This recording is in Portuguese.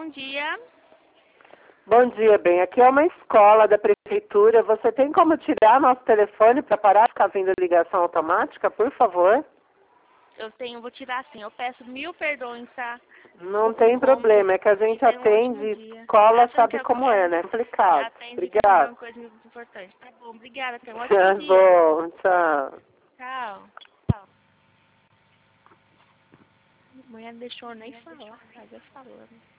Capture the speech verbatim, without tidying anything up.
dia. Bom dia, bem. Aqui é uma escola da prefeitura. Você tem como tirar nosso telefone para parar de ficar vindo ligação automática, por favor? Eu tenho, vou tirar sim. Eu peço mil perdões, tá? Não tem problema, é que a gente atende escola, sabe como é, né? Complicado. Obrigada. Uma coisa importante. Tá bom, obrigada. Tenha um Tá ótimo dia. bom, tchau. Tchau. Tchau. Amanhã não deixou nem falar, já falou, né?